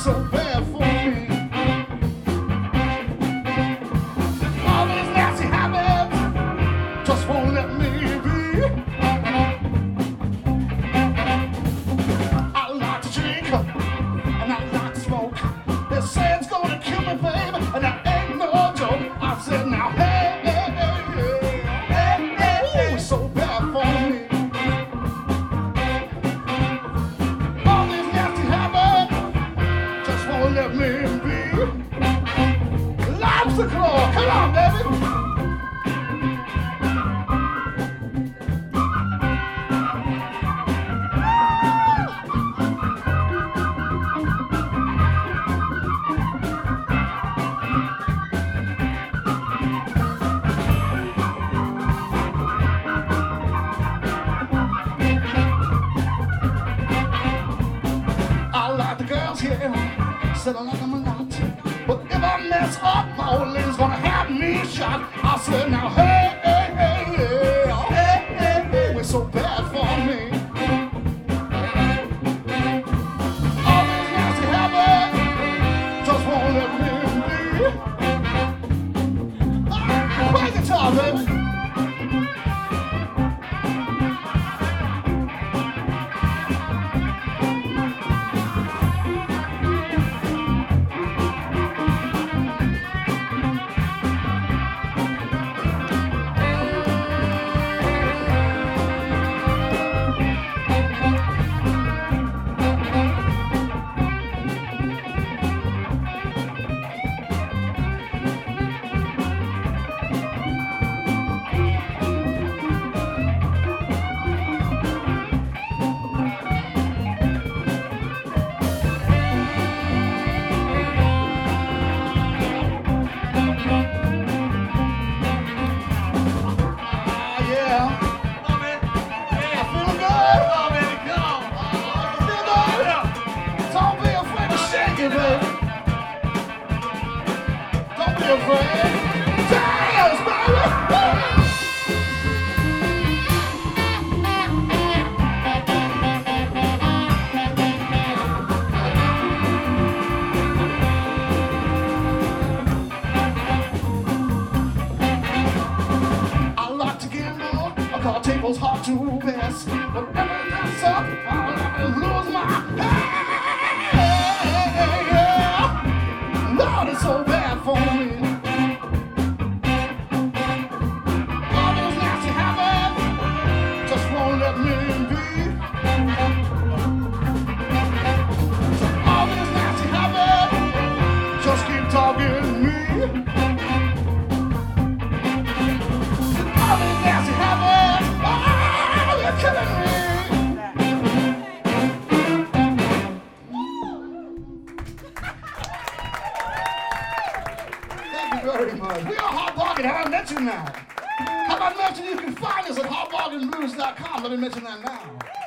so bad for me. All these nasty habits just won't let me be. I like to drink and I like to smoke. They say it's gonna kill me, baby, and that ain't no joke. I said, now hey, hey, hey, hey, hey, hey, it's so bad for me. All these nasty habits just won't let me be. Lobster claw, come on, baby. Said I like them a lot, but if I mess up, my old lady's gonna have me shot. I said, now hey, hey, hey, hey, hey, hey, hey, it's so bad for me. All these nasty habits just won't let me be. Play guitar, baby. Don't be afraid. Dance, baby. I like to gamble. I call tables hard to pass. But every dance up, I'll lose my head. Lord, it's so bad for me. All those nasty habits just won't let me be. All these nasty habits just keep talking me. All these nasty habits, oh, they're killing me. Very much. We are Hot Bargain. Have I mentioned that? Have I mentioned you can find us at hotbargainblues.com? Let me mention that now.